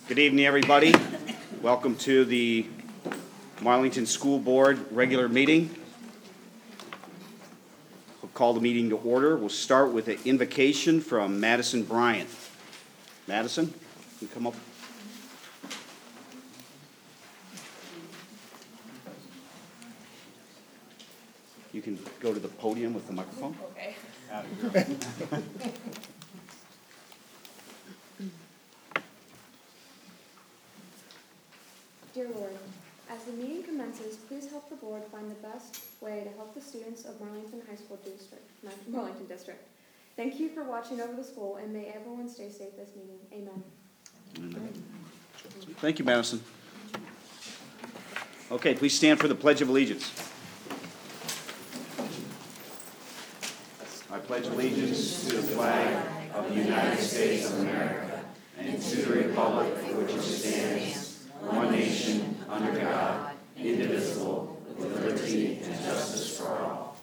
Good evening, everybody. Welcome to the Marlington School Board regular meeting. We'll call the meeting to order. We'll start with an invocation from Madison Bryant. Madison, you come up. You can go to the podium with the microphone. Okay. Dear Lord, as the meeting commences, please help the board find the best way to help the students of Marlington District. Thank you for watching over the school, and may everyone stay safe this meeting. Amen. Thank you, Madison. Okay, please stand for the Pledge of Allegiance. I pledge allegiance to the flag of the United States of America and to the republic for which it stands, one nation, under God, indivisible, with liberty and justice for all.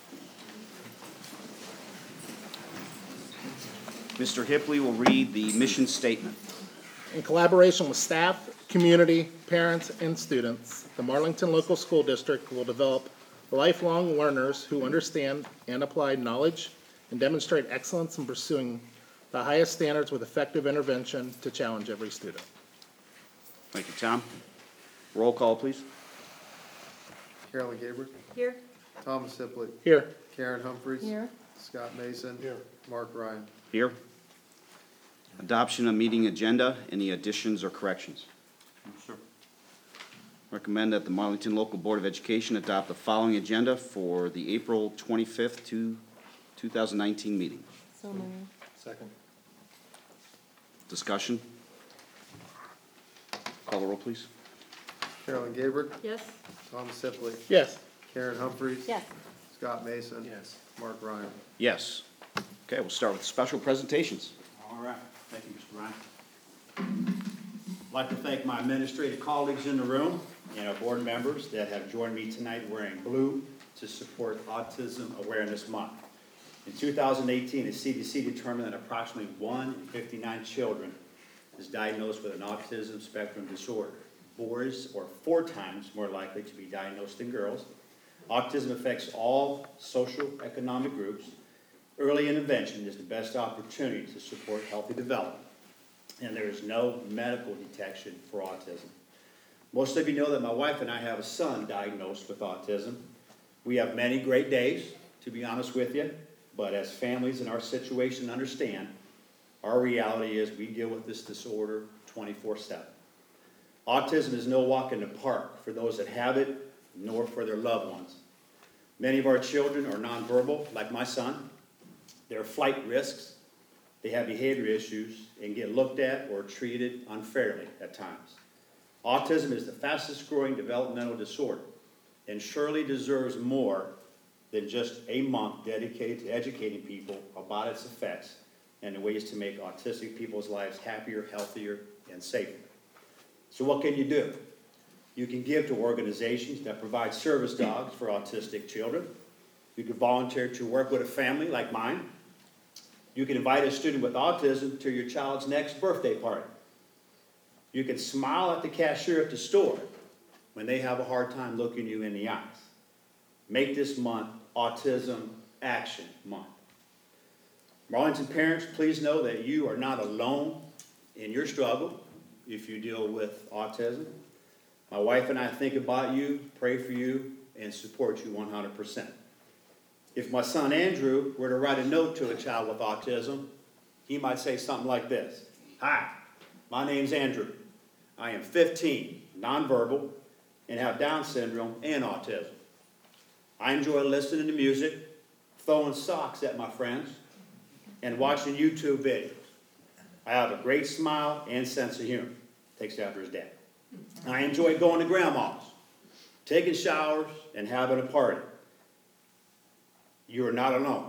Mr. Hipley will read the mission statement. In collaboration with staff, community, parents, and students, the Marlington Local School District will develop lifelong learners who understand and apply knowledge and demonstrate excellence in pursuing the highest standards with effective intervention to challenge every student. Thank you, Tom. Roll call, please. Carolyn Gabriel. Here. Thomas Hipley. Here. Karen Humphreys. Here. Scott Mason. Here. Mark Ryan. Here. Adoption of meeting agenda. Any additions or corrections? Sure. Recommend that the Marlington Local Board of Education adopt the following agenda for the April 25th, 2019 meeting. So moved. Second. Discussion? Call the roll, please. Carolyn Gabriel. Yes. Thomas Hipley. Yes. Karen Humphreys. Yes. Scott Mason. Yes. Mark Ryan. Yes. Okay, we'll start with special presentations. All right. Thank you, Mr. Ryan. I'd like to thank my administrative colleagues in the room and our board members that have joined me tonight wearing blue to support Autism Awareness Month. In 2018, the CDC determined that approximately 1 in 59 children is diagnosed with an autism spectrum disorder. Boys are 4 times more likely to be diagnosed than girls. Autism affects all social economic groups. Early intervention is the best opportunity to support healthy development, and there is no medical detection for autism. Most of you know that my wife and I have a son diagnosed with autism. We have many great days, to be honest with you, but as families in our situation understand, our reality is we deal with this disorder 24/7. Autism is no walk in the park for those that have it, nor for their loved ones. Many of our children are nonverbal, like my son. There are flight risks. They have behavior issues and get looked at or treated unfairly at times. Autism is the fastest growing developmental disorder and surely deserves more than just a month dedicated to educating people about its effects and the ways to make autistic people's lives happier, healthier, and safer. So what can you do? You can give to organizations that provide service dogs for autistic children. You can volunteer to work with a family like mine. You can invite a student with autism to your child's next birthday party. You can smile at the cashier at the store when they have a hard time looking you in the eyes. Make this month Autism Action Month. Marlington parents, please know that you are not alone in your struggle if you deal with autism. My wife and I think about you, pray for you, and support you 100%. If my son Andrew were to write a note to a child with autism, he might say something like this. Hi, my name's Andrew. I am 15, nonverbal, and have Down syndrome and autism. I enjoy listening to music, throwing socks at my friends, and watching YouTube videos. I have a great smile and sense of humor. Takes after his dad. I enjoy going to grandma's, taking showers, and having a party. You are not alone.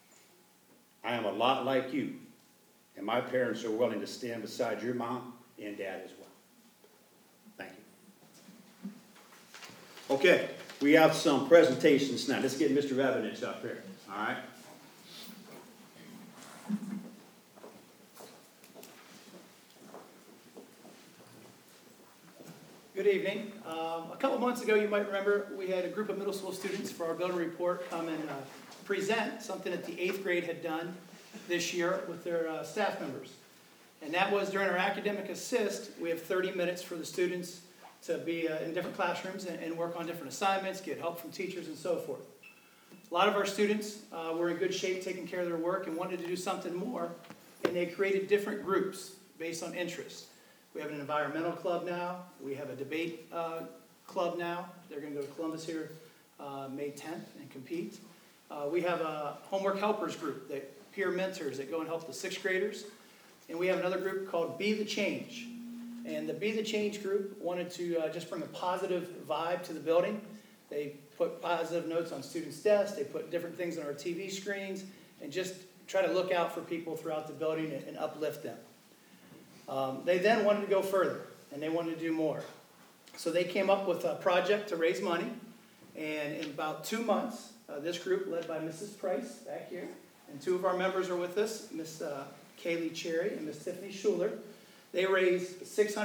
I am a lot like you, and my parents are willing to stand beside your mom and dad as well. Thank you. Okay, we have some presentations now. Let's get Mr. Evidence up here, all right? Good evening. A couple months ago, you might remember, we had a group of middle school students for our building report come and present something that the 8th grade had done this year with their staff members. And that was during our academic assist. We have 30 minutes for the students to be in different classrooms and work on different assignments, get help from teachers and so forth. A lot of our students were in good shape taking care of their work and wanted to do something more, and they created different groups based on interest. We have an environmental club now. We have a debate club now. They're going to go to Columbus here May 10th and compete. We have a homework helpers group, that peer mentors that go and help the 6th graders. And we have another group called Be the Change. And the Be the Change group wanted to just bring a positive vibe to the building. They put positive notes on students' desks. They put different things on our TV screens and just try to look out for people throughout the building and uplift them. They then wanted to go further, and they wanted to do more. So they came up with a project to raise money, and in about 2 months, this group, led by Mrs. Price back here, and 2 of our members are with us, Miss Kaylee Cherry and Miss Tiffany Schuler. They raised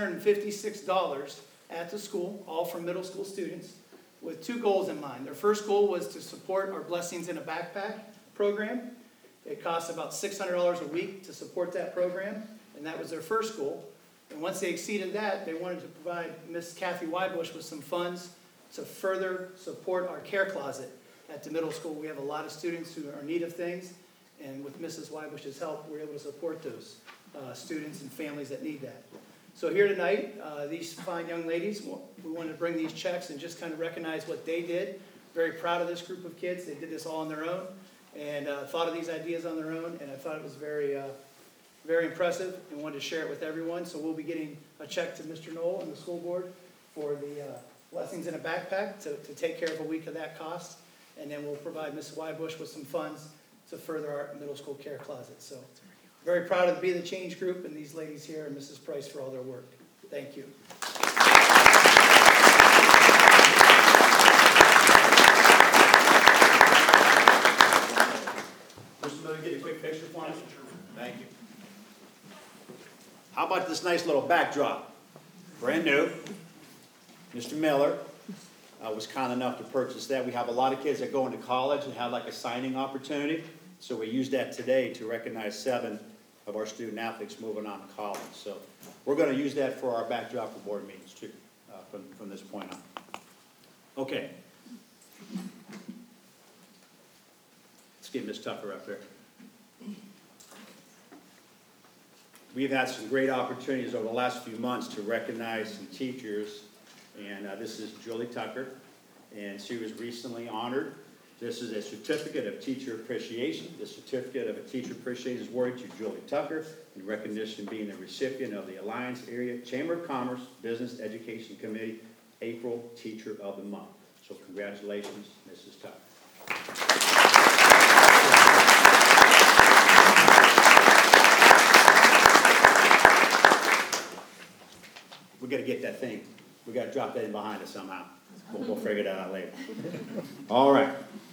$656 at the school, all from middle school students, with 2 goals in mind. Their first goal was to support our Blessings in a Backpack program. It costs about $600 a week to support that program. And that was their first goal. And once they exceeded that, they wanted to provide Miss Kathy Wybush with some funds to further support our care closet at the middle school. We have a lot of students who are in need of things, and with Mrs. Wybush's help, we're able to support those students and families that need that. So here tonight, these fine young ladies, we wanted to bring these checks and just kind of recognize what they did. Very proud of this group of kids. They did this all on their own and thought of these ideas on their own, and I thought it was very impressive and wanted to share it with everyone. So we'll be getting a check to Mr. Knoll and the school board for the Blessings in a Backpack to take care of a week of that cost. And then we'll provide Ms. Wybush with some funds to further our middle school care closet. So very proud of the Be the Change group and these ladies here and Mrs. Price for all their work. Thank you. Mr. Miller, get a quick picture for us? Thank you. How about this nice little backdrop? Brand new. Mr. Miller was kind enough to purchase that. We have a lot of kids that go into college and have like a signing opportunity. So we used that today to recognize 7 of our student athletes moving on to college. So we're going to use that for our backdrop for board meetings too, from this point on. Okay. Let's get Ms. Tucker up there. We've had some great opportunities over the last few months to recognize some teachers, and this is Julie Tucker, and she was recently honored. This is a certificate of teacher appreciation. The certificate of a teacher appreciation is awarded to Julie Tucker in recognition of being the recipient of the Alliance Area Chamber of Commerce Business Education Committee April Teacher of the Month. So congratulations, Mrs. Tucker. We got to get that thing. We got to drop that in behind us somehow. We'll figure that out later. All right.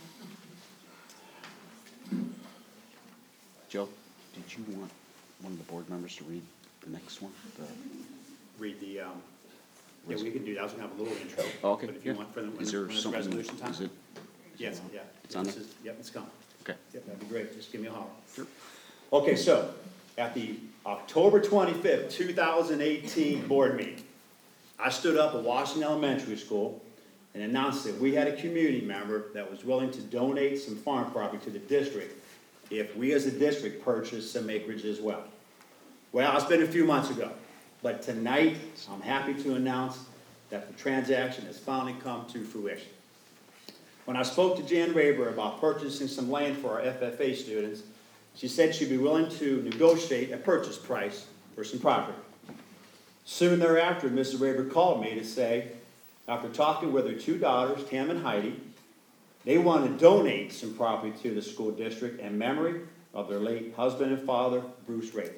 Joe, did you want one of the board members to read the next one? Read the, yeah, we can do that. I was going to have a little intro. Oh, okay. But if you want for the, Is there when it's something? resolution time? Is it? Yes, yeah. It's on This there? is- Yep, it's coming. Okay. Yep, that'd be great. Just give me a holler. Sure. Okay, so at the October 25th, 2018 board meeting, I stood up at Washington Elementary School and announced that we had a community member that was willing to donate some farm property to the district if we as a district purchased some acreage as well. Well, it's been a few months ago, but tonight I'm happy to announce that the transaction has finally come to fruition. When I spoke to Jan Raber about purchasing some land for our FFA students, she said she'd be willing to negotiate a purchase price for some property. Soon thereafter, Mrs. Raber called me to say, after talking with her 2 daughters, Tam and Heidi, they want to donate some property to the school district in memory of their late husband and father, Bruce Raber.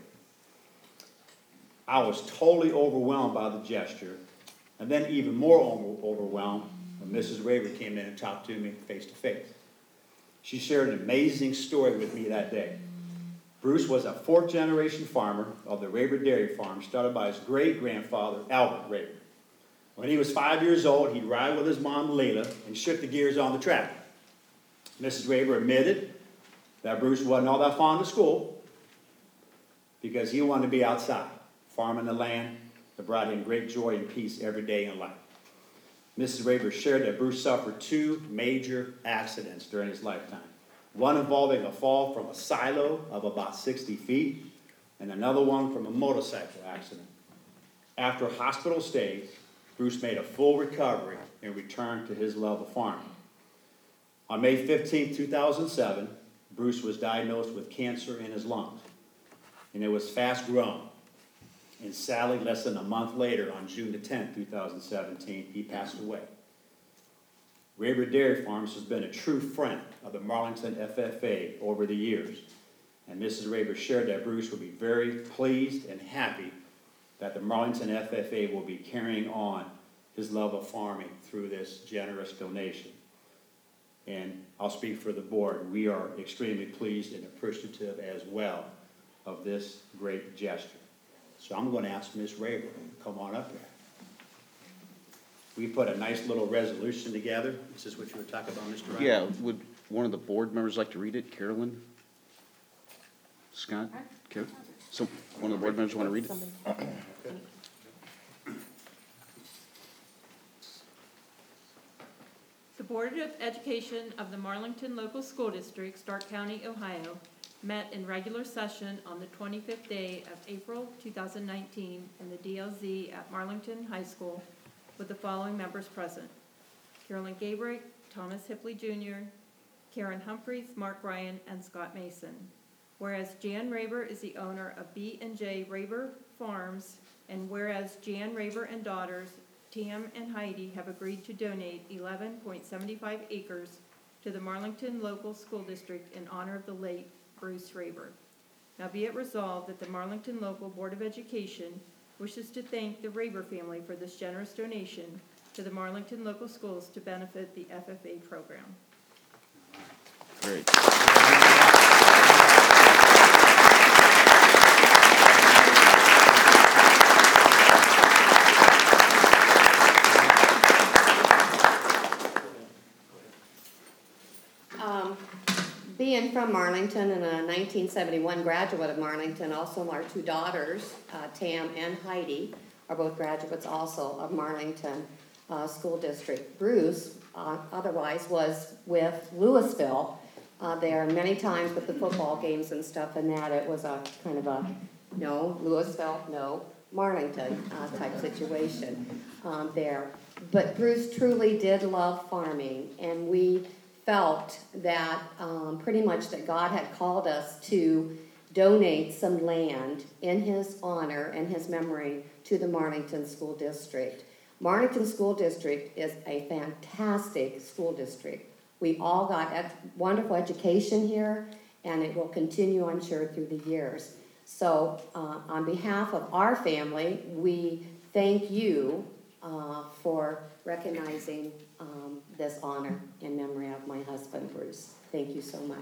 I was totally overwhelmed by the gesture, and then even more overwhelmed when Mrs. Raber came in and talked to me face to face. She shared an amazing story with me that day. Bruce was a 4th-generation farmer of the Raber Dairy Farm, started by his great-grandfather, Albert Raber. When he was 5 years old, he'd ride with his mom, Leila, and shift the gears on the track. Mrs. Raver admitted that Bruce wasn't all that fond of school because he wanted to be outside, farming the land that brought him great joy and peace every day in life. Mrs. Raver shared that Bruce suffered 2 major accidents during his lifetime. One involving a fall from a silo of about 60 feet, and another one from a motorcycle accident. After a hospital stay, Bruce made a full recovery and returned to his love of farming. On May 15, 2007, Bruce was diagnosed with cancer in his lungs, and it was fast growing. And sadly, less than a month later, on June 10, 2017, he passed away. Raver Dairy Farms has been a true friend of the Marlington FFA over the years, and Mrs. Raver shared that Bruce will be very pleased and happy that the Marlington FFA will be carrying on his love of farming through this generous donation. And I'll speak for the board. We are extremely pleased and appreciative as well of this great gesture. So I'm going to ask Ms. Raver to come on up here. We put a nice little resolution together. This is what you were talking about, Mr. Ryan? Yeah, would one of the board members like to read it? Carolyn? Scott? So, one of the board members want to read it? The Board of Education of the Marlington Local School District, Stark County, Ohio, met in regular session on the 25th day of April 2019 in the DLZ at Marlington High School with the following members present: Carolyn Gabrick, Thomas Hipley Jr., Karen Humphreys, Mark Ryan, and Scott Mason. Whereas Jan Raver is the owner of B&J Raver Farms, and whereas Jan Raver and daughters Tam and Heidi have agreed to donate 11.75 acres to the Marlington Local School District in honor of the late Bruce Raver. Now be it resolved that the Marlington Local Board of Education wishes to thank the Raver family for this generous donation to the Marlington Local Schools to benefit the FFA program. Great. Being from Marlington and a 1971 graduate of Marlington, also our 2 daughters, Tam and Heidi, are both graduates also of Marlington School District. Bruce, otherwise, was with Louisville there many times with the football games and stuff, and that it was a kind of a no, Louisville, no, Marlington type situation there. But Bruce truly did love farming, and we felt that pretty much that God had called us to donate some land in his honor and his memory to the Marlington School District. Marlington School District is a fantastic school district. We all got wonderful education here, and it will continue, I'm sure, through the years. So on behalf of our family, we thank you for recognizing this honor in memory of my husband, Bruce. Thank you so much.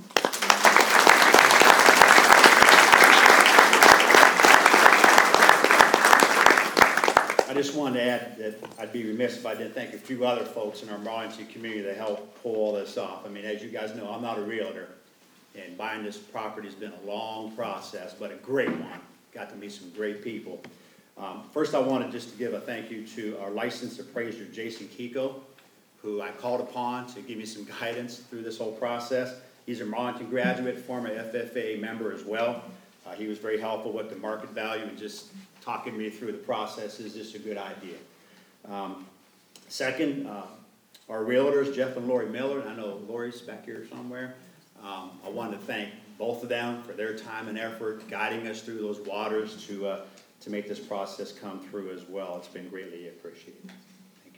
I just wanted to add that I'd be remiss if I didn't thank a few other folks in our Marlington community that helped pull all this off. I mean, as you guys know, I'm not a realtor, and buying this property has been a long process, but a great one. Got to meet some great people. First, I wanted just to give a thank you to our licensed appraiser, Jason Kiko, who I called upon to give me some guidance through this whole process. He's a Marlington graduate, former FFA member as well. He was very helpful with the market value and just talking me through the process. Is this a good idea? Second, our realtors, Jeff and Lori Miller. I know Lori's back here somewhere. I wanted to thank both of them for their time and effort guiding us through those waters to make this process come through as well. It's been greatly appreciated. Thank you.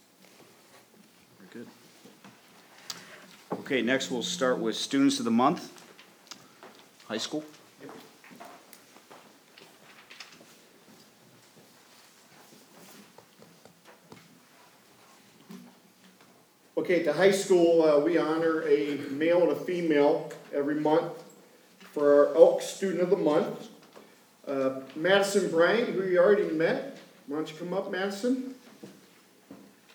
Very good. Okay, next we'll start with Students of the Month, high school. Okay, at the high school, we honor a male and a female every month for our Elk Student of the Month. Madison Bryant, who you already met. Why don't you come up, Madison?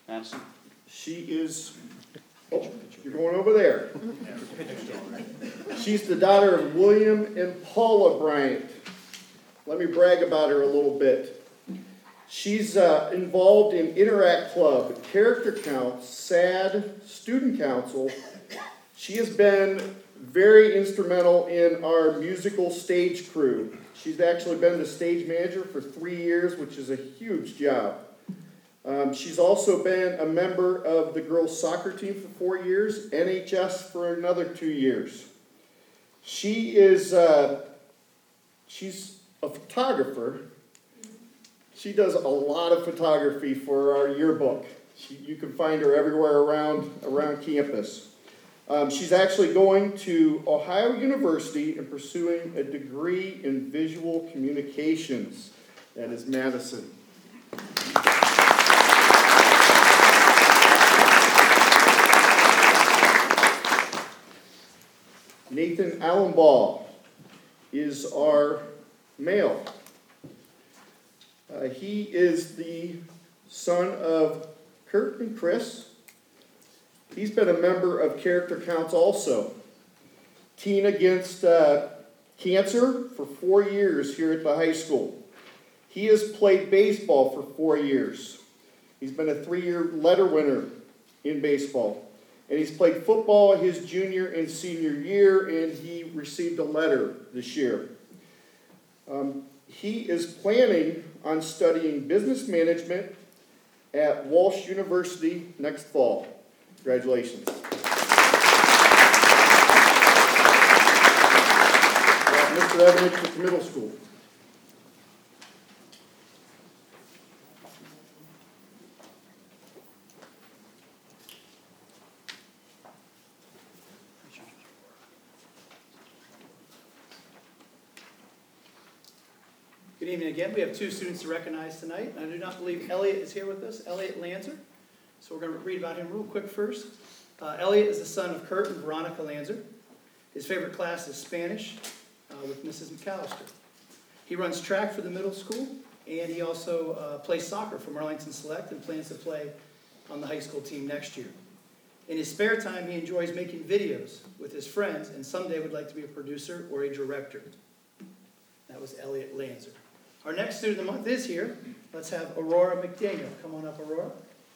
Madison? She is, oh, you're going over there. She's the daughter of William and Paula Bryant. Let me brag about her a little bit. She's involved in Interact Club, Character Counts, SAD, Student Council. She has been very instrumental in our musical stage crew. She's actually been the stage manager for 3 years, which is a huge job. She's also been a member of the girls' soccer team for 4 years, NHS for another 2 years. She is, she's a photographer. She does a lot of photography for our yearbook. You can find her everywhere around campus. She's actually going to Ohio University and pursuing a degree in visual communications. That is Madison. Nathan Allenbaugh is our male. He is the son of Kurt and Chris. He's been a member of Character Counts also. Teen Against Cancer for 4 years here at the high school. He has played baseball for 4 years. He's been a 3-year letter winner in baseball. And he's played football his junior and senior year, and he received a letter this year. He is planning on studying business management at Walsh University next fall. Congratulations. Mr. Evans at the middle school. Good evening again. We have 2 students to recognize tonight. I do not believe Elliot is here with us, Elliot Lanzer. So we're going to read about him real quick first. Elliot is the son of Kurt and Veronica Lanzer. His favorite class is Spanish with Mrs. McAllister. He runs track for the middle school, and he also plays soccer for Arlington Select and plans to play on the high school team next year. In his spare time, he enjoys making videos with his friends and someday would like to be a producer or a director. That was Elliot Lanzer. Our next student of the month is here. Let's have Aurora McDaniel. Come on up, Aurora.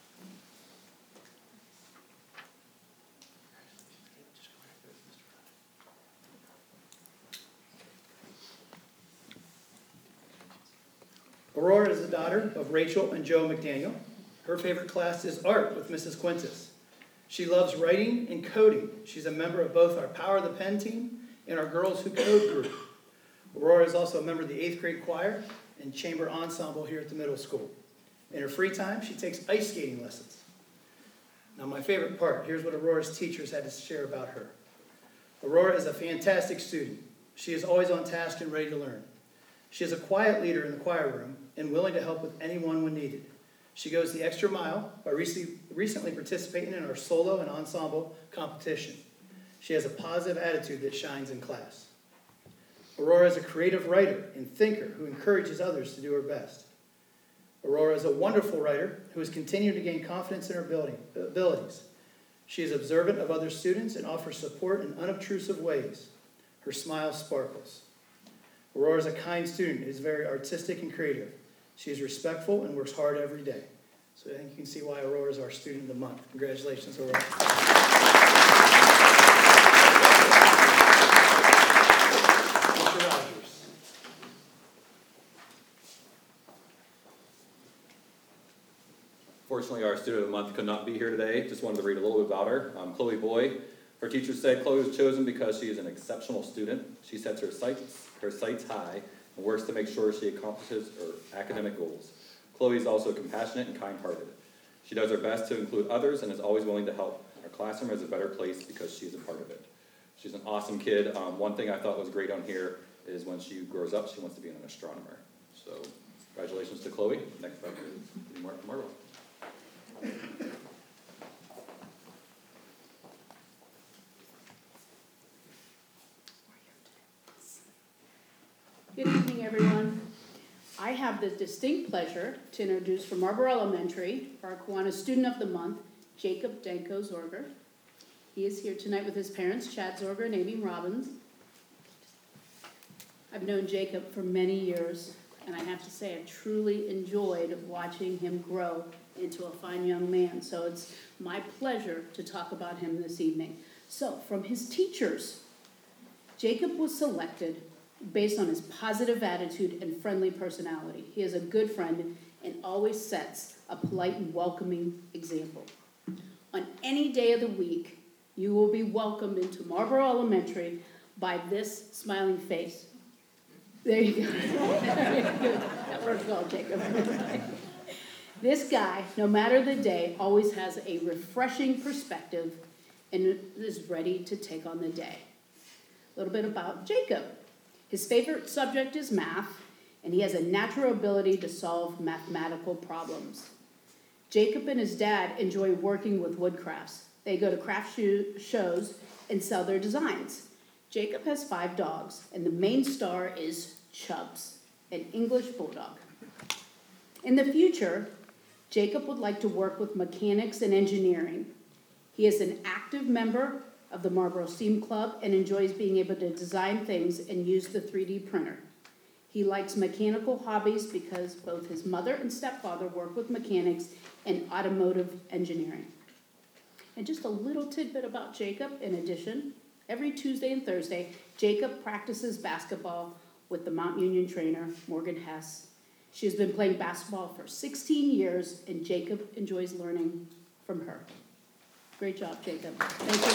Aurora is the daughter of Rachel and Joe McDaniel. Her favorite class is art with Mrs. Quintus. She loves writing and coding. She's a member of both our Power of the Pen team and our Girls Who Code group. Aurora is also a member of the 8th grade choir and chamber ensemble here at the middle school. In her free time, she takes ice skating lessons. Now, my favorite part, here's what Aurora's teachers had to share about her. Aurora is a fantastic student. She is always on task and ready to learn. She is a quiet leader in the choir room and willing to help with anyone when needed. She goes the extra mile by recently participating in our solo and ensemble competition. She has a positive attitude that shines in class. Aurora is a creative writer and thinker who encourages others to do her best. Aurora is a wonderful writer who has continued to gain confidence in her abilities. She is observant of other students and offers support in unobtrusive ways. Her smile sparkles. Aurora is a kind student who is very artistic and creative. She is respectful and works hard every day. So I think you can see why Aurora is our student of the month. Congratulations, Aurora. Mr. Rogers. Fortunately, our student of the month could not be here today. Just wanted to read a little bit about her. Chloe Boy. Her teacher said Chloe was chosen because she is an exceptional student. She sets her sights high and works to make sure she accomplishes her academic goals. Chloe is also compassionate and kind-hearted. She does her best to include others and is always willing to help. Our classroom is a better place because she is a part of it. She's an awesome kid. One thing I thought was great on here is when she grows up, she wants to be an astronomer. So congratulations to Chloe. Next up is Mark Marlowe. Good evening, everyone. I have have the distinct pleasure to introduce from Marlboro Elementary, our Kiwanis Student of the Month, Jacob Danko Zorger. He is here tonight with his parents, Chad Zorger and Amy Robbins. I've known Jacob for many years, and I have to say I truly enjoyed watching him grow into a fine young man. So it's my pleasure to talk about him this evening. So from his teachers, Jacob was selected based on his positive attitude and friendly personality. He is a good friend and always sets a polite and welcoming example. On any day of the week, you will be welcomed into Marlboro Elementary by this smiling face. There you go. That works well, Jacob. This guy, no matter the day, always has a refreshing perspective and is ready to take on the day. A little bit about Jacob. His favorite subject is math, and he has a natural ability to solve mathematical problems. Jacob and his dad enjoy working with wood crafts. They go to craft shows and sell their designs. Jacob has 5 dogs, and the main star is Chubbs, an English bulldog. In the future, Jacob would like to work with mechanics and engineering. He is an active member of the Marlboro Steam Club and enjoys being able to design things and use the 3D printer. He likes mechanical hobbies because both his mother and stepfather work with mechanics and automotive engineering. And just a little tidbit about Jacob in addition, every Tuesday and Thursday, Jacob practices basketball with the Mount Union trainer, Morgan Hess. She has been playing basketball for 16 years, and Jacob enjoys learning from her. Great job, Jacob. Thank you,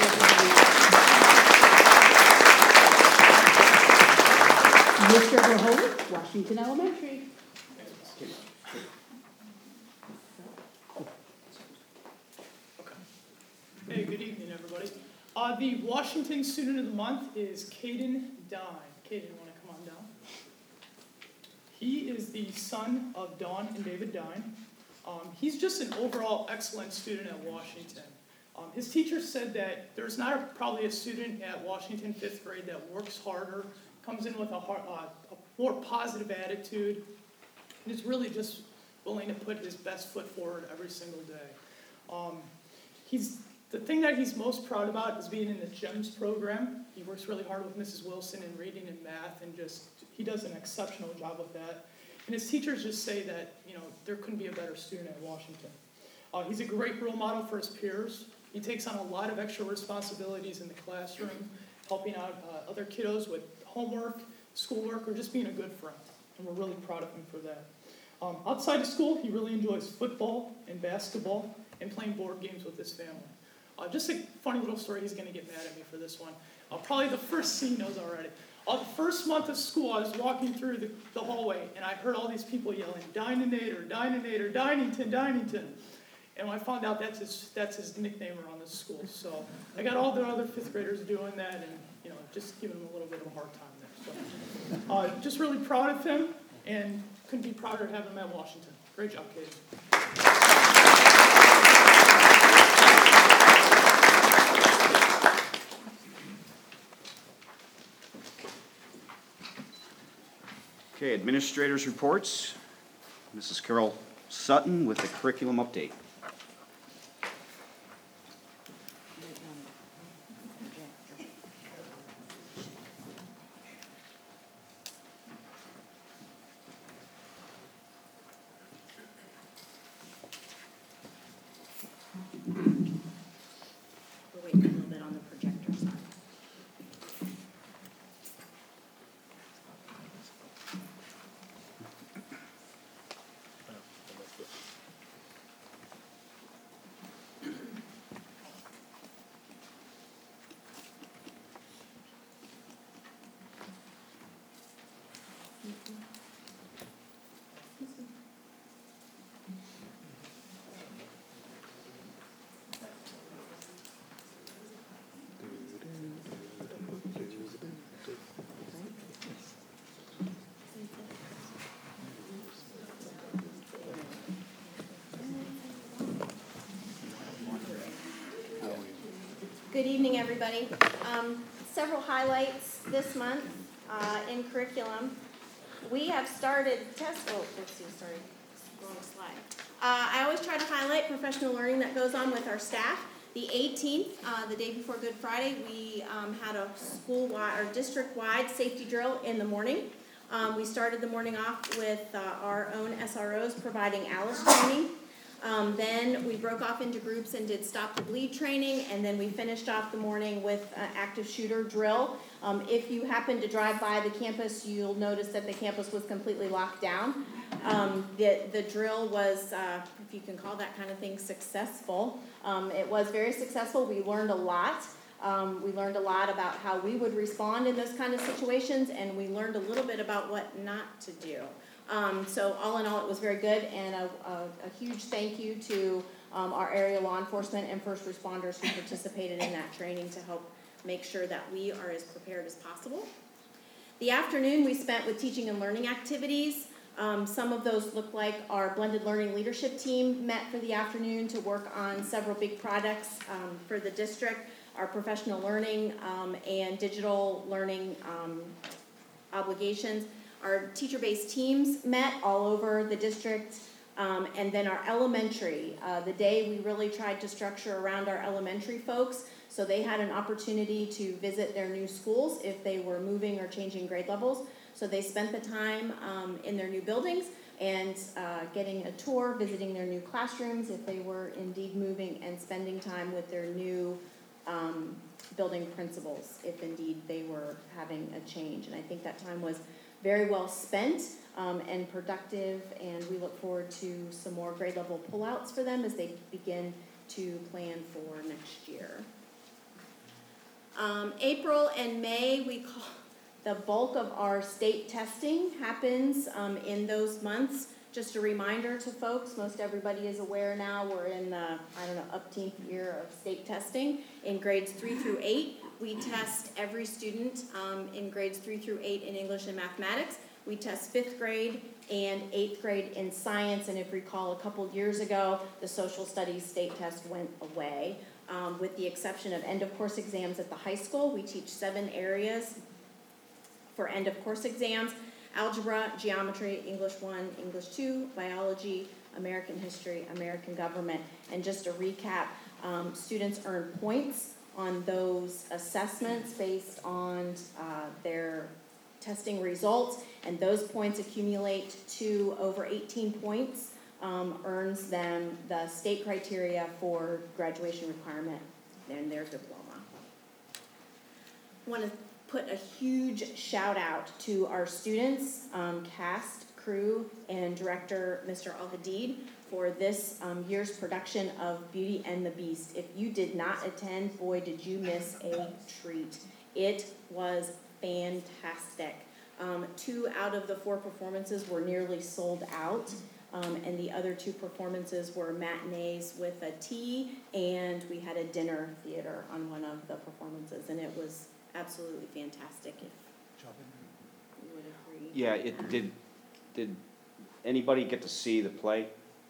Mr. Verhoeven, Washington Elementary. Hey, good evening, everybody. The Washington Student of the Month is Caden Dine. Caden, you want to come on down? He is the son of Dawn and David Dine. He's just an overall excellent student at Washington. His teacher said that there's not probably a student at Washington 5th grade that works harder, comes in with a more positive attitude, and is really just willing to put his best foot forward every single day. The thing that he's most proud about is being in the GEMS program. He works really hard with Mrs. Wilson in reading and math, and he does an exceptional job with that. And his teachers just say that, there couldn't be a better student at Washington. He's a great role model for his peers. He takes on a lot of extra responsibilities in the classroom, helping out other kiddos with homework, schoolwork, or just being a good friend. And we're really proud of him for that. Outside of school, he really enjoys football and basketball and playing board games with his family. Just a funny little story, he's going to get mad at me for this one. Probably the first scene knows already. The first month of school, I was walking through the hallway, and I heard all these people yelling, Dininator, Dininator, Dinington, Dinington. And when I found out that's his nickname around the school. So I got all the other 5th graders doing that and, just giving him a little bit of a hard time there. So just really proud of him and couldn't be prouder to have him at Washington. Great job, Katie. Okay, administrators' reports. Mrs. Carol Sutton with the curriculum update. We're waiting a little bit on the projector side. Good evening, everybody. Several highlights this month in curriculum. We have started let's see, sorry, wrong slide. I always try to highlight professional learning that goes on with our staff. The 18th, the day before Good Friday, we had a school-wide or district-wide safety drill in the morning. We started the morning off with our own SROs providing ALICE training. Then we broke off into groups and did stop the bleed training, and then we finished off the morning with an active shooter drill. If you happen to drive by the campus, you'll notice that the campus was completely locked down. The drill was, if you can call that kind of thing, successful. It was very successful. We learned a lot. We learned a lot about how we would respond in those kind of situations, and we learned a little bit about what not to do. So all in all, it was very good, and a huge thank you to our area law enforcement and first responders who participated in that training to help make sure that we are as prepared as possible. The afternoon we spent with teaching and learning activities. Some of those look like our blended learning leadership team met for the afternoon to work on several big projects for the district. Our professional learning and digital learning obligations. Our teacher-based teams met all over the district, and then our elementary. The day we really tried to structure around our elementary folks, so they had an opportunity to visit their new schools if they were moving or changing grade levels. So they spent the time in their new buildings and getting a tour, visiting their new classrooms if they were indeed moving, and spending time with their new building principals if indeed they were having a change. And I think that time was very well spent and productive, and we look forward to some more grade level pullouts for them as they begin to plan for next year. April and May, the bulk of our state testing happens in those months. Just a reminder to folks, most everybody is aware now, we're in the, upteenth year of state testing. In grades 3 through 8, we test every student in grades 3 through 8 in English and mathematics. We test 5th grade and 8th grade in science, and if you recall, a couple years ago, the social studies state test went away. With the exception of end-of-course exams at the high school, we teach 7 areas for end-of-course exams: algebra, geometry, English 1, English 2, biology, American history, American government. And just to recap, students earn points on those assessments based on their testing results, and those points accumulate to over 18 points, earns them the state criteria for graduation requirement and their diploma. I want to put a huge shout out to our students, cast, crew, and director, Mr. Al-Hadid, for this year's production of Beauty and the Beast. If you did not attend, boy, did you miss a treat. It was fantastic. 2 out of the 4 performances were nearly sold out, and the other 2 performances were matinees with a tea, and we had a dinner theater on one of the performances, and it was absolutely fantastic, if you would agree. Yeah, did anybody get to see the play?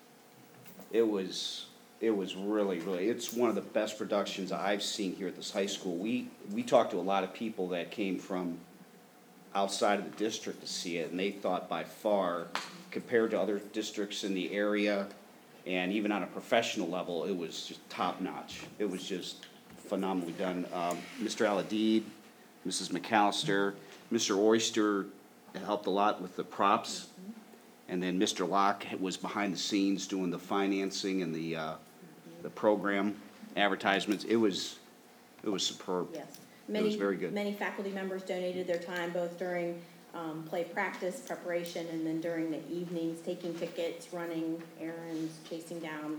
It was really, it's one of the best productions I've seen here at this high school. We talked to a lot of people that came from outside of the district to see it, and they thought by far, compared to other districts in the area, and even on a professional level, it was just top notch. It was just phenomenally done. Mr. Al-Hadid, Mrs. McAllister, Mr. Oyster helped a lot with the props, and then Mr. Locke was behind the scenes doing the financing and the program advertisements. It was superb. Yes. It was very good. Many faculty members donated their time both during play practice, preparation, and then during the evenings, taking tickets, running errands, chasing down.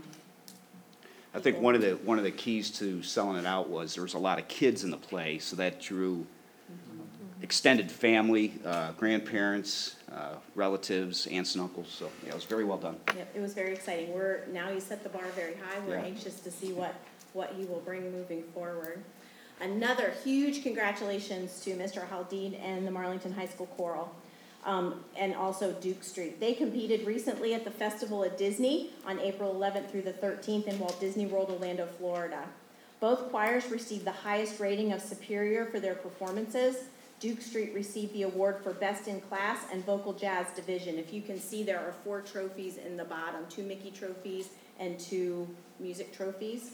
I think one of the keys to selling it out was there was a lot of kids in the play, so that drew extended family, grandparents, relatives, aunts and uncles. So yeah, it was very well done. Yep, it was very exciting. Now you set the bar very high. We're anxious to see what he will bring moving forward. Another huge congratulations to Mr. Al-Hadid and the Marlington High School Choral, and also Duke Street. They competed recently at the Festival at Disney on April 11th through the 13th in Walt Disney World, Orlando, Florida. Both choirs received the highest rating of superior for their performances. Duke Street received the award for Best in Class and Vocal Jazz Division. If you can see, there are 4 trophies in the bottom, 2 Mickey trophies and 2 music trophies.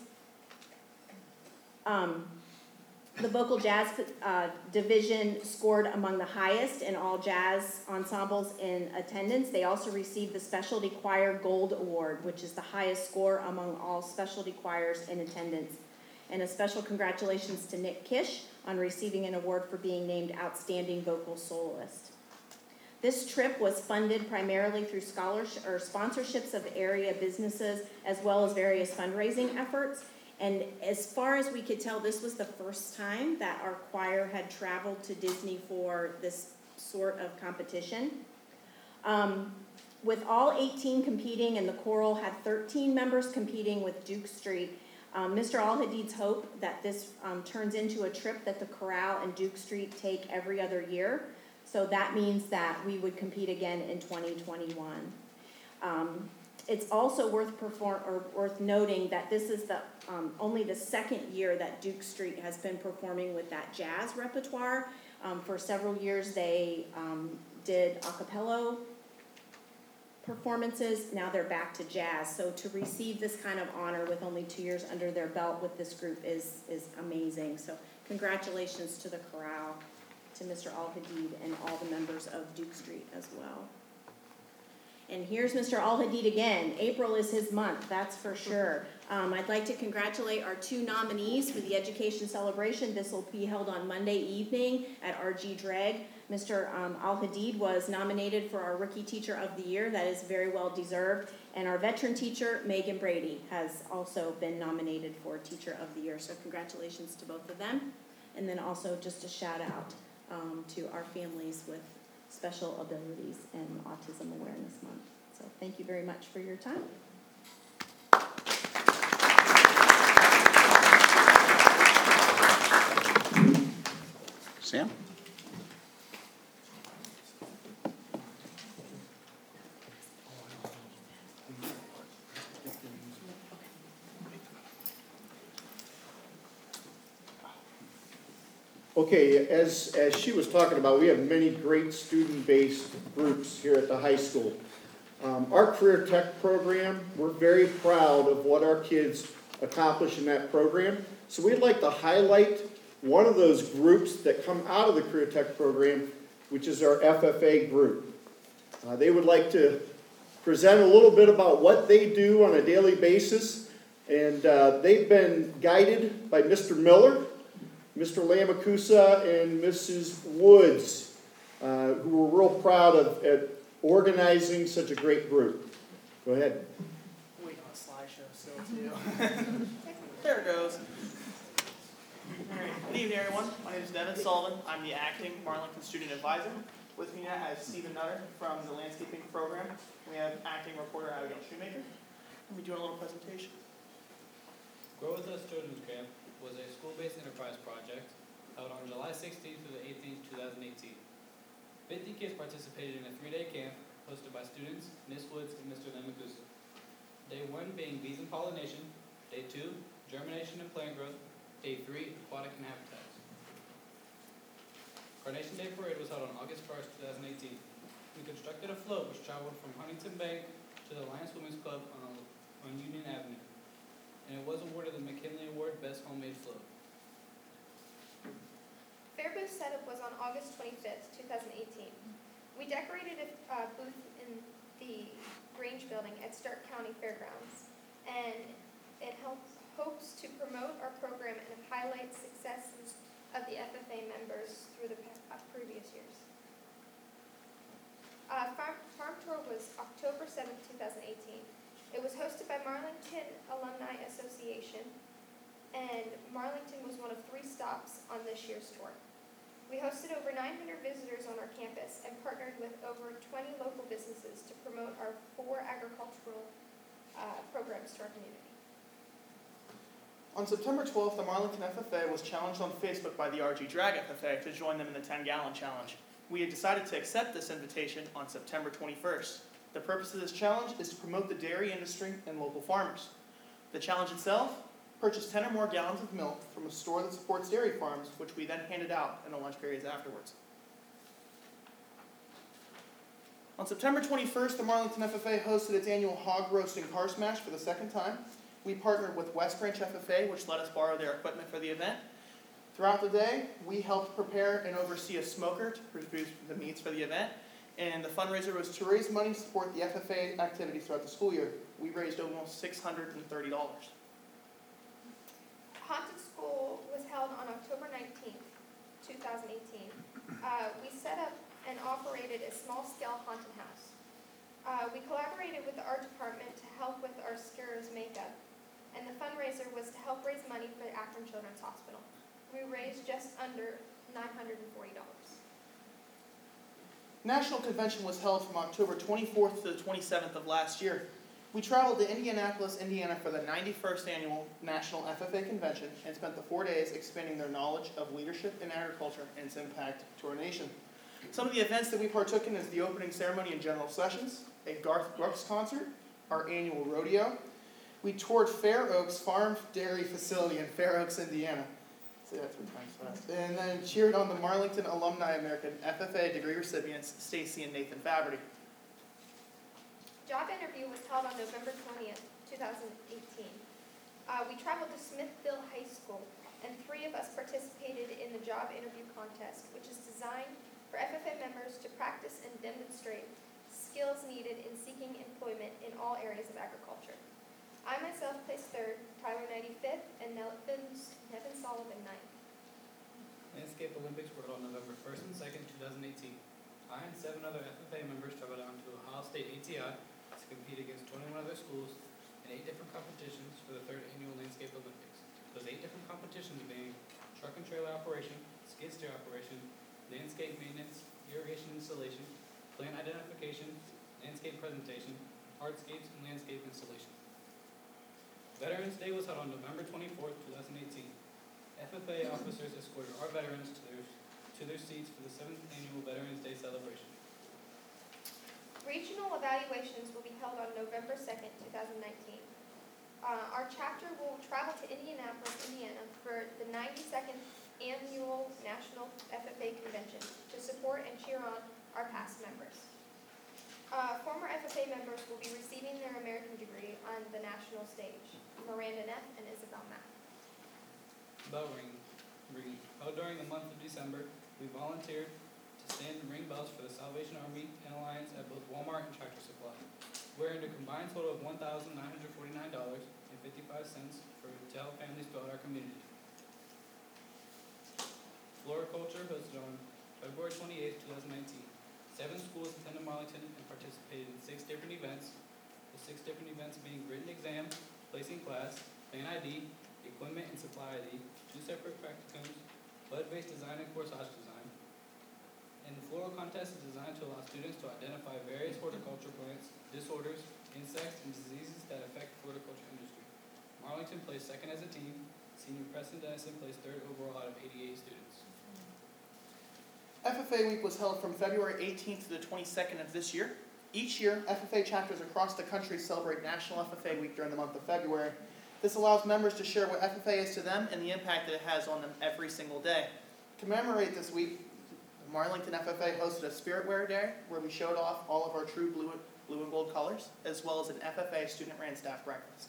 The Vocal Jazz Division scored among the highest in all jazz ensembles in attendance. They also received the Specialty Choir Gold Award, which is the highest score among all specialty choirs in attendance. And a special congratulations to Nick Kish on receiving an award for being named Outstanding Vocal Soloist. This trip was funded primarily through scholarship or sponsorships of area businesses, as well as various fundraising efforts. And as far as we could tell, this was the first time that our choir had traveled to Disney for this sort of competition. With all 18 competing, and the choral had 13 members competing with Duke Street, Mr. Al-Hadid's hope that this turns into a trip that the chorale and Duke Street take every other year. So that means that we would compete again in 2021. It's also worth noting that this is the only the second year that Duke Street has been performing with that jazz repertoire. For several years they did a cappella performances. Now they're back to jazz. So to receive this kind of honor with only 2 years under their belt with this group is amazing. So congratulations to the chorale, to Mr. Al-Hadid, and all the members of Duke Street as well. And here's Mr. Al-Hadid again. April is his month, that's for sure. I'd like to congratulate our 2 nominees for the Education Celebration. This will be held on Monday evening at RG Dreg. Mr. Al-Hadid was nominated for our Rookie Teacher of the Year. That is very well deserved. And our veteran teacher, Megan Brady, has also been nominated for Teacher of the Year. So congratulations to both of them. And then also just a shout out to our families with special abilities and Autism Awareness Month. So thank you very much for your time. Sam? Okay, as she was talking about, we have many great student-based groups here at the high school. Our Career Tech program, we're very proud of what our kids accomplish in that program. So we'd like to highlight one of those groups that come out of the Career Tech program, which is our FFA group. They would like to present a little bit about what they do on a daily basis, and they've been guided by Mr. Miller, Mr. Lamacusa, and Mrs. Woods, who we're real proud of at organizing such a great group. Go ahead. Wait on a slideshow still too. There it goes. All right. Good evening, everyone. My name is Devin Sullivan. I'm the acting Marlington student advisor. With me now I have Stephen Nutter from the landscaping program. We have acting reporter Abigail Shoemaker. We'll be doing a little presentation. Grow With Us Children's Camp was a school-based enterprise project held on July 16th through the 18th, 2018. 50 kids participated in a 3-day camp hosted by students, Ms. Woods and Mr. Lamacusa. Day 1 being bees and pollination, Day 2, germination and plant growth, Day 3, aquatic and habitats. Carnation Day Parade was held on August 1st, 2018. We constructed a float which traveled from Huntington Bank to the Alliance Women's Club on Union Avenue, and it was awarded the McKinley Award Best Homemade Float. Fair booth setup was on August 25th, 2018. We decorated a booth in the Grange building at Stark County Fairgrounds, and it hopes to promote our program and highlight successes of the FFA members through the previous years. Farm Tour was October 7th, 2018. It was hosted by Marlington Alumni Association, and Marlington was one of 3 stops on this year's tour. We hosted over 900 visitors on our campus and partnered with over 20 local businesses to promote our 4 agricultural programs to our community. On September 12th, the Marlington FFA was challenged on Facebook by the RG Drag FFA to join them in the 10-gallon challenge. We had decided to accept this invitation on September 21st. The purpose of this challenge is to promote the dairy industry and local farmers. The challenge itself purchased 10 or more gallons of milk from a store that supports dairy farms, which we then handed out in the lunch periods afterwards. On September 21st, the Marlington FFA hosted its annual hog roast and car smash for the second time. We partnered with West Branch FFA, which let us borrow their equipment for the event. Throughout the day, we helped prepare and oversee a smoker to produce the meats for the event, and the fundraiser was to raise money to support the FFA activities throughout the school year. We raised almost $630. Haunted School was held on October 19th, 2018. We set up and operated a small-scale haunted house. We collaborated with the art department to help with our scares makeup, and the fundraiser was to help raise money for the Akron Children's Hospital. We raised just under $940. National Convention was held from October 24th to the 27th of last year. We traveled to Indianapolis, Indiana for the 91st Annual National FFA Convention and spent the 4 days expanding their knowledge of leadership in agriculture and its impact to our nation. Some of the events that we partook in is the opening ceremony and general sessions, a Garth Brooks concert, our annual rodeo. We toured Fair Oaks Farm Dairy Facility in Fair Oaks, Indiana. Say that 3 times fast. And then cheered on the Marlington Alumni American FFA degree recipients, Stacy and Nathan Faberty. Job interview was held on November 20th, 2018. We traveled to Smithville High School, and 3 of us participated in the job interview contest, which is designed for FFA members to practice and demonstrate skills needed in seeking employment in all areas of agriculture. I myself placed 3rd, Tyler 95th, and Nevin Sullivan 9th. Landscape Olympics were held on November 1st and 2nd, 2018. I and 7 other FFA members traveled down to Ohio State ATI to compete against 21 other schools in 8 different competitions for the 3rd Annual Landscape Olympics. Those 8 different competitions being truck and trailer operation, skid steer operation, landscape maintenance, irrigation installation, plant identification, landscape presentation, hardscapes, and landscape installation. Veterans Day was held on November 24th, 2018. FFA officers escorted our veterans to their seats for the 7th Annual Veterans Day celebration. Regional evaluations will be held on November 2nd, 2019. Our chapter will travel to Indianapolis, Indiana for the 92nd Annual National FFA Convention to support and cheer on our past members. Former FFA members will be receiving their American degree on the national stage. Miranda Neff and Isabel Mack. Bell ringing. Held during the month of December, we volunteered to stand and ring bells for the Salvation Army and Alliance at both Walmart and Tractor Supply. We're in a combined total of $1,949.55 to help families throughout our community. Floriculture hosted on February 28th, 2019. 7 schools attended Marlington and participated in 6 different events, with 6 different events being written exam, placing class, plan ID, equipment and supply ID, 2 separate practicums, bud-based design and corsage design. And the floral contest is designed to allow students to identify various horticulture plants, disorders, insects, and diseases that affect the horticulture industry. Marlington placed 2nd as a team. Senior Preston Dennison placed 3rd overall out of 88 students. FFA Week was held from February 18th to the 22nd of this year. Each year, FFA chapters across the country celebrate National FFA Week during the month of February. This allows members to share what FFA is to them and the impact that it has on them every single day. To commemorate this week, the Marlington FFA hosted a Spirit Wear Day where we showed off all of our true blue and gold colors, as well as an FFA student-ran staff breakfast.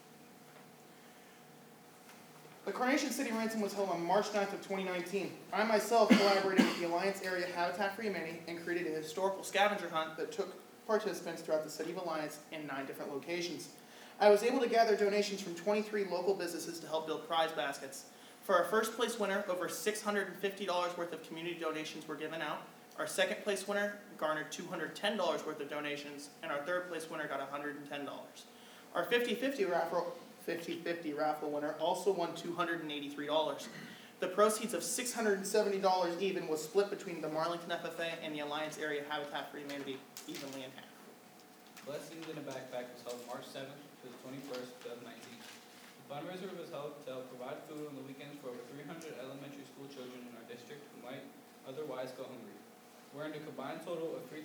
The Carnation City Ransom was held on March 9th of 2019. I myself collaborated with the Alliance Area Habitat for Humanity and created a historical scavenger hunt that took participants throughout the City of Alliance in 9 different locations. I was able to gather donations from 23 local businesses to help build prize baskets. For our first place winner, over $650 worth of community donations were given out. Our second place winner garnered $210 worth of donations, and our third place winner got $110. Our 50-50 raffle winner also won $283. The proceeds of $670 even was split between the Marlington FFA and the Alliance Area Habitat for Humanity evenly in half. Blessings in a Backpack was held March 7th to the 21st, 2019. The fundraiser was held to help provide food on the weekends for over 300 elementary school children in our district who might otherwise go hungry. We earned a combined total of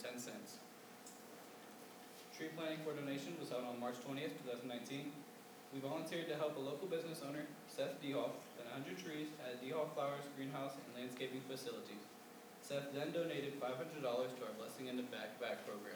$3,975.10. Tree planting for donation was held on March 20th, 2019. We volunteered to help a local business owner, Seth Dehoff, plant 100 trees at Dehoff Flowers Greenhouse and Landscaping Facilities. Seth then donated $500 to our Blessing in the Backpack program.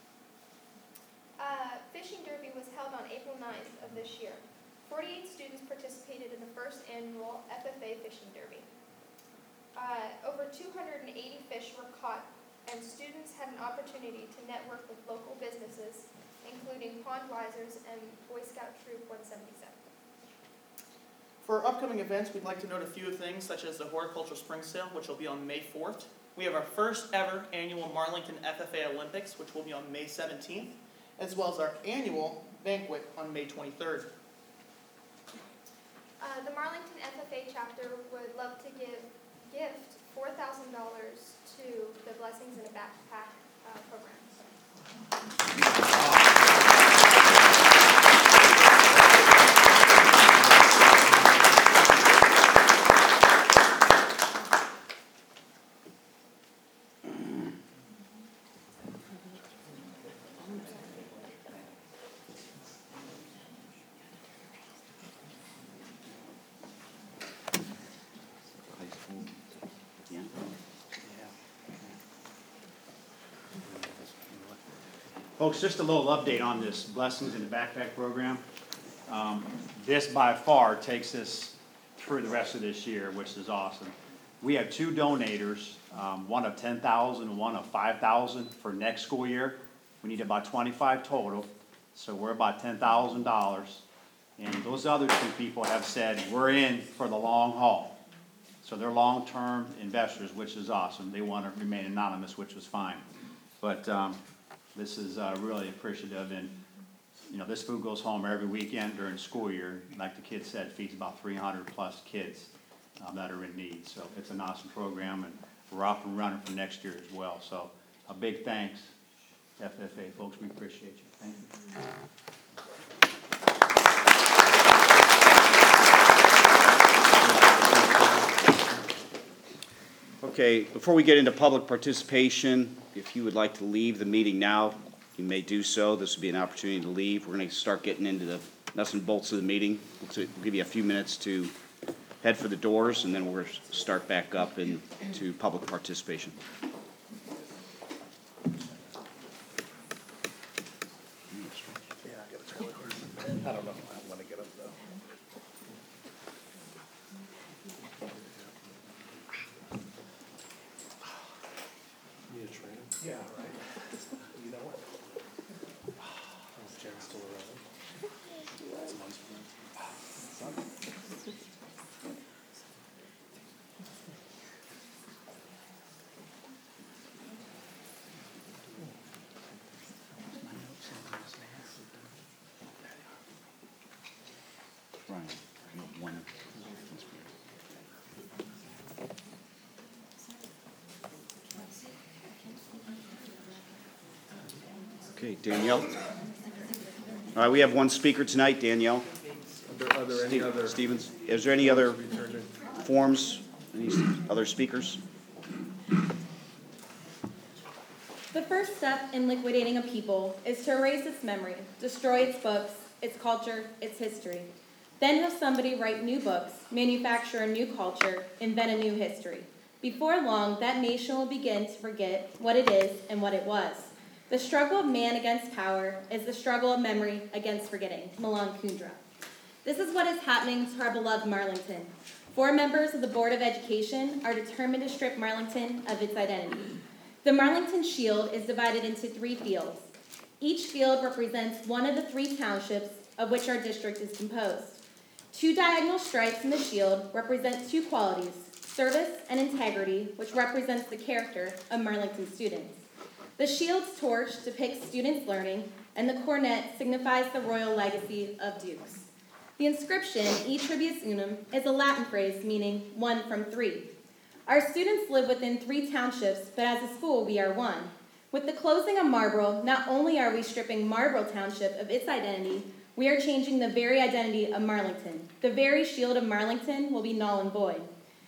Fishing Derby was held on April 9th of this year. 48 students participated in the first annual FFA Fishing Derby. Over 280 fish were caught, and students had an opportunity to network with local businesses, including Pond Wisers and Boy Scout Troop 177. For upcoming events, we'd like to note a few things, such as the Horticultural Spring Sale, which will be on May 4th. We have our first ever annual Marlington FFA Olympics, which will be on May 17th, as well as our annual banquet on May 23rd. The Marlington FFA chapter would love to gift $4,000 to the Blessings in a Backpack program. Folks, just a little update on this Blessings in the Backpack program. This by far takes us through the rest of this year, which is awesome. We have 2 donators, one of $10,000 and one of $5,000 for next school year. We need about 25 total, so we're about $10,000. And those other 2 people have said, we're in for the long haul. So they're long-term investors, which is awesome. They want to remain anonymous, which was fine. But this is really appreciative, and you know, this food goes home every weekend during the school year. Like the kid said, feeds about 300 plus kids that are in need. So it's an awesome program, and we're off and running for next year as well. So a big thanks, FFA folks. We appreciate you. Thank you. Okay, before we get into public participation, if you would like to leave the meeting now, you may do so. This would be an opportunity to leave. We're going to start getting into the nuts and bolts of the meeting. We'll give you a few minutes to head for the doors, and then we'll start back up into public participation. I don't know if I want to get up though. Need a train? Yeah, right. You know what? Is Jen still around? Brian, one. Okay, Danielle. All right, we have one speaker tonight, Danielle. Are there any other? Stevens, is there any other forms, any other speakers? The first step in liquidating a people is to erase its memory, destroy its books, its culture, its history. Then have somebody write new books, manufacture a new culture, invent a new history. Before long, that nation will begin to forget what it is and what it was. The struggle of man against power is the struggle of memory against forgetting. Milan Kundera. This is what is happening to our beloved Marlington. 4 members of the Board of Education are determined to strip Marlington of its identity. The Marlington Shield is divided into 3 fields. Each field represents one of the 3 townships of which our district is composed. 2 diagonal stripes in the shield represent 2 qualities, service and integrity, which represents the character of Marlington students. The shield's torch depicts students' learning, and the cornet signifies the royal legacy of dukes. The inscription, E Tribus Unum, is a Latin phrase meaning 1 from 3. Our students live within 3 townships, but as a school, we are 1. With the closing of Marlborough, not only are we stripping Marlborough Township of its identity, we are changing the very identity of Marlington. The very shield of Marlington will be null and void.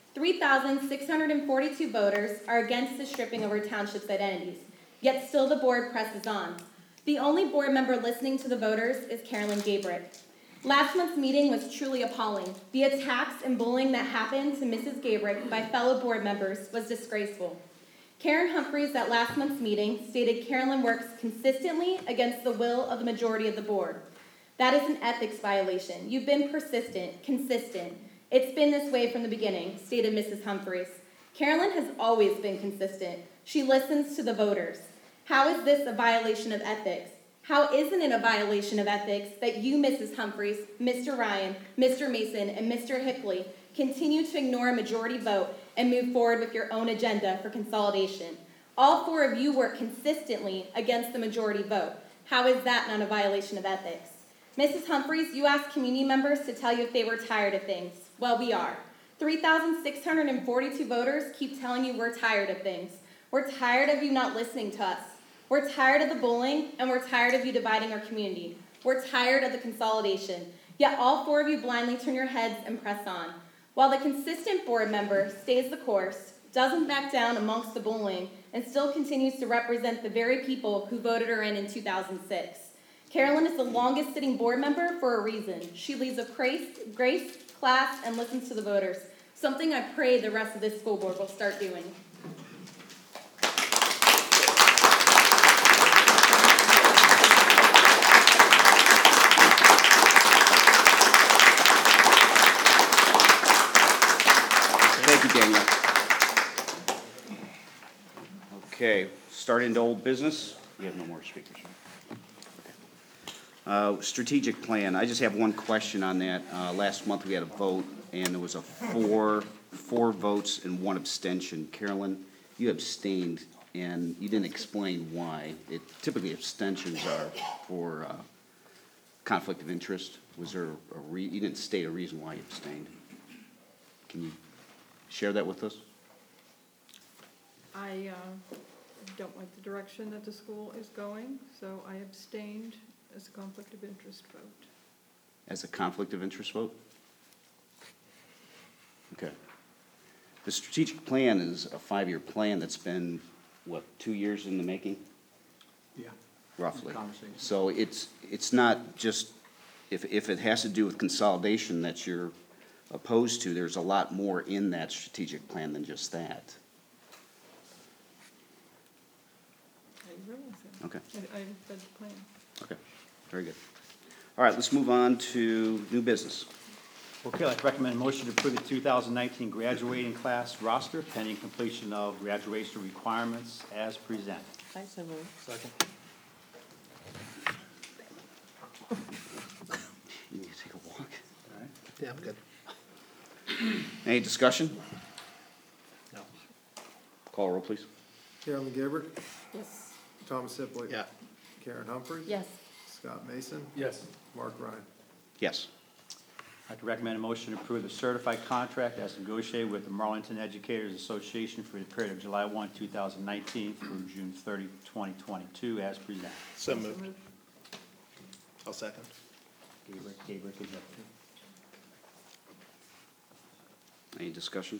3,642 voters are against the stripping of our township's identities, yet still the board presses on. The only board member listening to the voters is Carolyn Gabrick. Last month's meeting was truly appalling. The attacks and bullying that happened to Mrs. Gabrick by fellow board members was disgraceful. Karen Humphreys at last month's meeting stated Carolyn works consistently against the will of the majority of the board. That is an ethics violation. You've been persistent, consistent. It's been this way from the beginning, stated Mrs. Humphreys. Carolyn has always been consistent. She listens to the voters. How is this a violation of ethics? How isn't it a violation of ethics that you, Mrs. Humphreys, Mr. Ryan, Mr. Mason, and Mr. Hickley continue to ignore a majority vote and move forward with your own agenda for consolidation? All four of you work consistently against the majority vote. How is that not a violation of ethics? Mrs. Humphreys, you asked community members to tell you if they were tired of things. Well, we are. 3,642 voters keep telling you we're tired of things. We're tired of you not listening to us. We're tired of the bullying, and we're tired of you dividing our community. We're tired of the consolidation. Yet all four of you blindly turn your heads and press on. While the consistent board member stays the course, doesn't back down amongst the bullying, and still continues to represent the very people who voted her in 2006. Carolyn is the longest sitting board member for a reason. She leads with grace, class, and listens to the voters, something I pray the rest of this school board will start doing. Thank you, Daniel. Okay, starting into old business. We have no more speakers. Strategic plan. I just have one question on that. Last month we had a vote, and there was a four votes and one abstention. Carolyn, you abstained, and you didn't explain why. Typically abstentions are for conflict of interest. Was there you didn't state a reason why you abstained. Can you share that with us? I don't like the direction that the school is going, so I abstained as a conflict of interest vote. As a conflict of interest vote? Okay. The strategic plan is a 5-year plan that's been, what, 2 years in the making? Yeah. Roughly. Conversation. So it's not just, if it has to do with consolidation that you're opposed to, there's a lot more in that strategic plan than just that. I realize that. Okay. I read the plan. Okay, very good. All right, let's move on to new business. Okay, I'd like to recommend a motion to approve the 2019 graduating class roster pending completion of graduation requirements as presented. I so move. Second. You need to take a walk. All right. Yeah, I'm good. Any discussion? No. Call roll, please. Carolyn Gabrick, Yes. Thomas Hipley. Yeah. Karen Humphreys. Yes. Scott Mason. Yes. Mark Ryan. Yes. I'd like to recommend a motion to approve the certified contract as negotiated with the Marlington Educators Association for the period of July 1, 2019 through June 30, 2022 as presented. So moved. I'll second. Gabrick is up. Any discussion?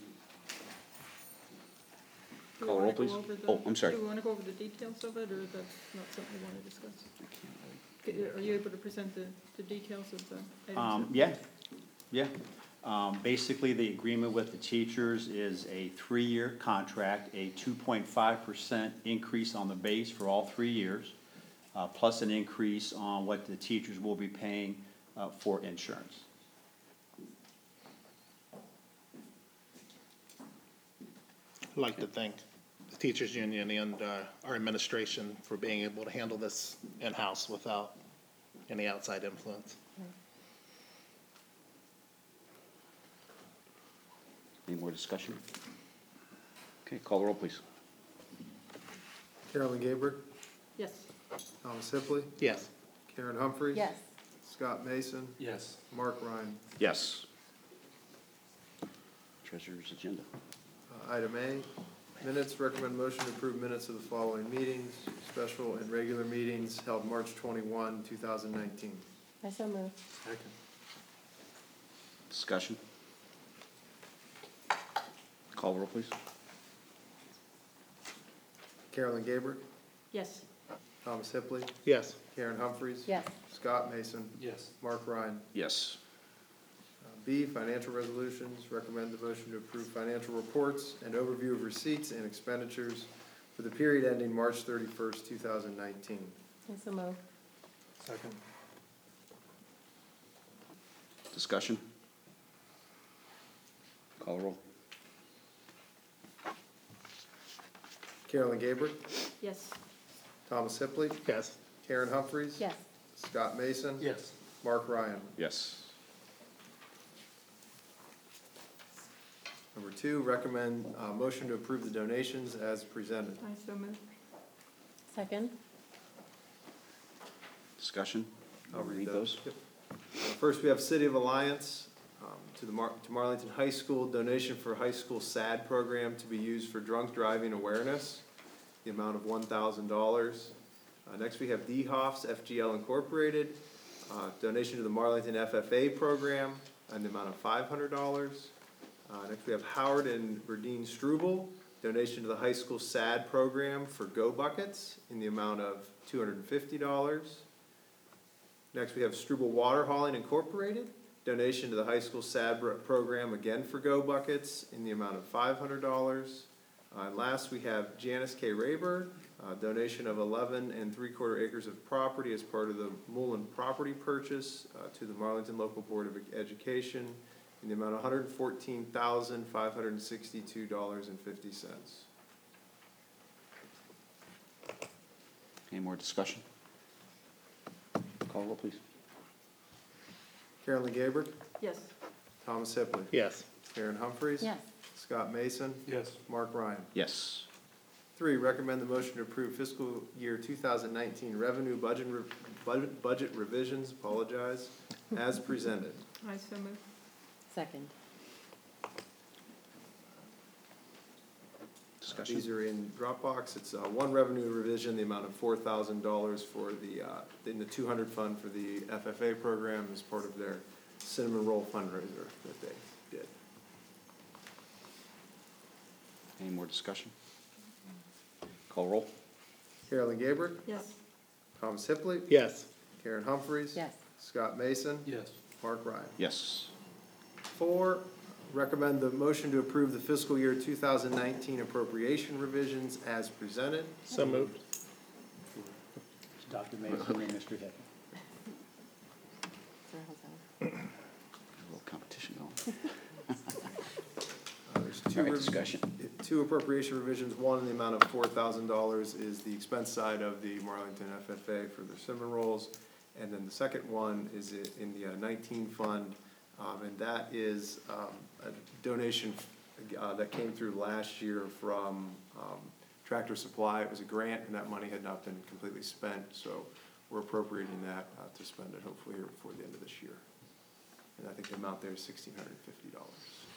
Do we Call wanna roll, go please. over the- Oh, I'm sorry. Do we want to go over the details of it, or that's not something we want to discuss? Are you able to present the details of the items? Yeah. Basically, the agreement with the teachers is a 3-year contract, a 2.5% increase on the base for all 3 years, plus an increase on what the teachers will be paying for insurance. I'd like to thank the teachers union and our administration for being able to handle this in-house without any outside influence. Any more discussion? Okay, call the roll, please. Carolyn Gabrick, Yes. Thomas Hipley. Yes. Karen Humphreys. Yes. Scott Mason. Yes. Mark Ryan. Yes. Treasurer's agenda. Item A, minutes, recommend motion to approve minutes of the following meetings, special and regular meetings held March 21, 2019. I so move. Second. Discussion? Call the roll, please. Carolyn Gabrick, Yes. Thomas Hipley, Yes. Karen Humphries. Yes. Scott Mason. Yes. Mark Ryan. Yes. B, financial resolutions. Recommend the motion to approve financial reports and overview of receipts and expenditures for the period ending March 31st, 2019. So move. Second. Discussion? Call the roll. Carolyn Gabriel, Yes. Thomas Hipley, Yes. Karen Humphries. Yes. Scott Mason. Yes. Mark Ryan. Yes. Number 2, recommend motion to approve the donations as presented. I so move. Second. Discussion? I'll Read those. Yep. First, we have City of Alliance to Marlington High School, donation for high school SAD program to be used for drunk driving awareness, the amount of $1,000. Next, we have DeHoff's FGL Incorporated, donation to the Marlington FFA program, in the amount of $500. Next, we have Howard and Verdine Struble, donation to the high school SAD program for Go Buckets in the amount of $250. Next, we have Struble Water Hauling Incorporated, donation to the high school SAD program, again for Go Buckets, in the amount of $500. And last, we have Janice K. Rayburn, donation of 11 3/4 acres of property as part of the Mullen property purchase to the Marlington Local Board of Education in the amount of $114,562.50. Any more discussion? Call the roll, please. Carolyn Gabriel, Yes. Thomas Hipley, Yes. Karen Humphries. Yes. Scott Mason. Yes. Mark Ryan. Yes. 3, recommend the motion to approve fiscal year 2019 revenue budget revisions, as presented. I so move. Second. Discussion? These are in Dropbox. It's one revenue revision, the amount of $4,000 for in the 200 fund for the FFA program as part of their cinnamon roll fundraiser that they did. Any more discussion? Call roll. Carolyn Gabriel, Yes. Thomas Hipley, Yes. Karen Humphries. Yes. Scott Mason. Yes. Mark Ryan. Yes. 4, recommend the motion to approve the fiscal year 2019 appropriation revisions as presented. So moved. Dr. Mason and Mr. Hickman. A little competition going. There's All right, discussion. 2 appropriation revisions. One in the amount of $4,000 is the expense side of the Marlington FFA for their cinnamon rolls. And then the second one is in the 19 fund, and that is a donation that came through last year from Tractor Supply. It was a grant, and that money had not been completely spent, so we're appropriating that to spend it hopefully here before the end of this year. And I think the amount there is $1,650.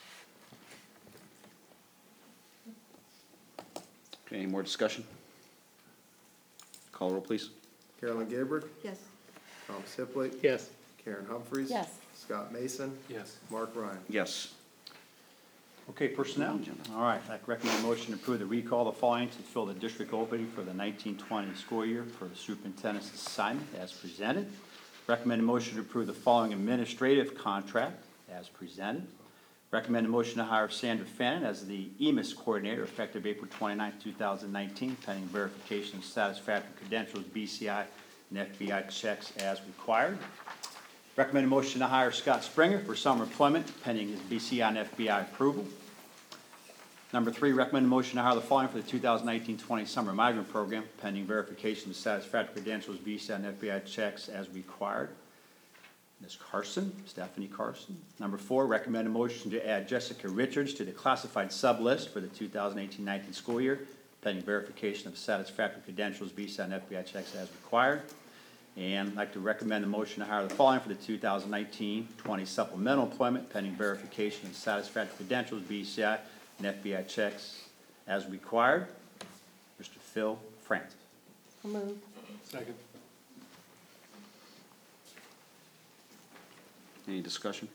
Okay, any more discussion? Call roll, please. Carolyn Gabriel, Yes. Thomas Hipley, Yes. Karen Humphries. Yes. Scott Mason. Yes. Mark Ryan. Yes. Okay, personnel. All right, I'd like to recommend a motion to approve the recall of the following to fill the district opening for the 1920 school year for the superintendent's assignment as presented. Recommend a motion to approve the following administrative contract as presented. Recommend a motion to hire Sandra Fannin as the EMIS coordinator effective April 29, 2019, pending verification of satisfactory credentials, BCI, and FBI checks as required. Recommend a motion to hire Scott Springer for summer employment pending his BCI and FBI approval. Number 3, recommend a motion to hire the following for the 2019-20 summer migrant program pending verification of satisfactory credentials, BCI and FBI checks as required. Ms. Carson, Stephanie Carson. Number 4, recommend a motion to add Jessica Richards to the classified sub-list for the 2018-19 school year pending verification of satisfactory credentials, BCI and FBI checks as required. And I'd like to recommend a motion to hire the following for the 2019-20 supplemental employment pending verification of satisfactory credentials, BCI, and FBI checks as required. Mr. Phil Francis. So moved. Second. Any discussion?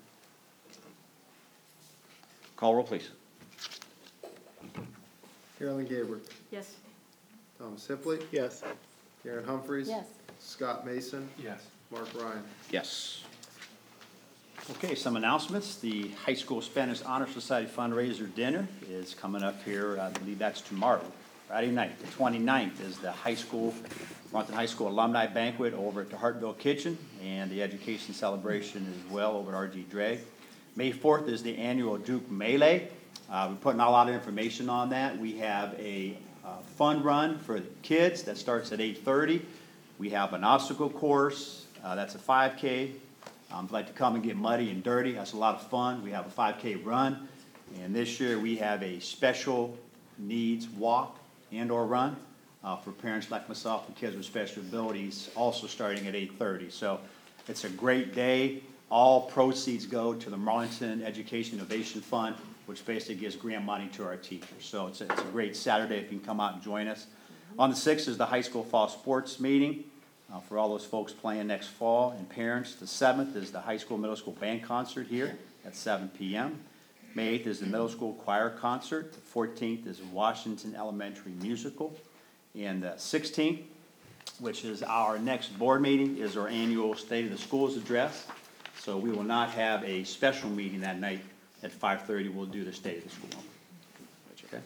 Call roll, please. Carolyn Gabriel, Yes. Thomas Hipley, Yes. Karen Humphries. Yes. Scott Mason. Yes. Mark Ryan. Yes. Okay, some announcements. The High School Spanish Honor Society fundraiser dinner is coming up here, I believe that's tomorrow, Friday night. The 29th is the Marlington High School Alumni Banquet over at the Hartville Kitchen, and the education celebration as well over at RG Drag. May 4th is the annual Duke Melee. We're putting a lot of information on that. We have a fun run for the kids that starts at 8:30. We have an obstacle course, that's a 5K. If you'd like to come and get muddy and dirty, that's a lot of fun. We have a 5K run, and this year we have a special needs walk and/or run for parents like myself and kids with special abilities, also starting at 8:30. So it's a great day. All proceeds go to the Marlington Education Innovation Fund, which basically gives grant money to our teachers. So it's a great Saturday if you can come out and join us. On the 6th is the high school fall sports meeting for all those folks playing next fall and parents. The 7th is the high school, middle school band concert here at 7 p.m. May 8th is the middle school choir concert. The 14th is Washington Elementary musical. And the 16th, which is our next board meeting, is our annual State of the Schools address. So we will not have a special meeting that night at 5:30. We'll do the State of the School. Okay.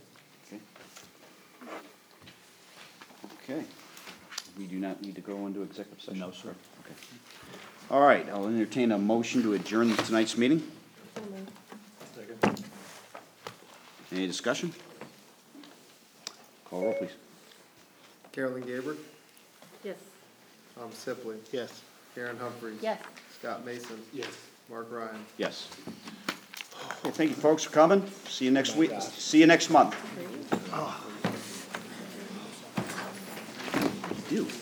Okay. We do not need to go into executive session? No, sir. Okay. All right, I'll entertain a motion to adjourn tonight's meeting. Any discussion? Call roll, please. Carolyn Gaber. Yes. Tom Sipley. Yes. Karen Humphries. Yes. Scott Mason. Yes. Mark Ryan. Yes. Okay, thank you, folks, for coming. See you next week. See you next month.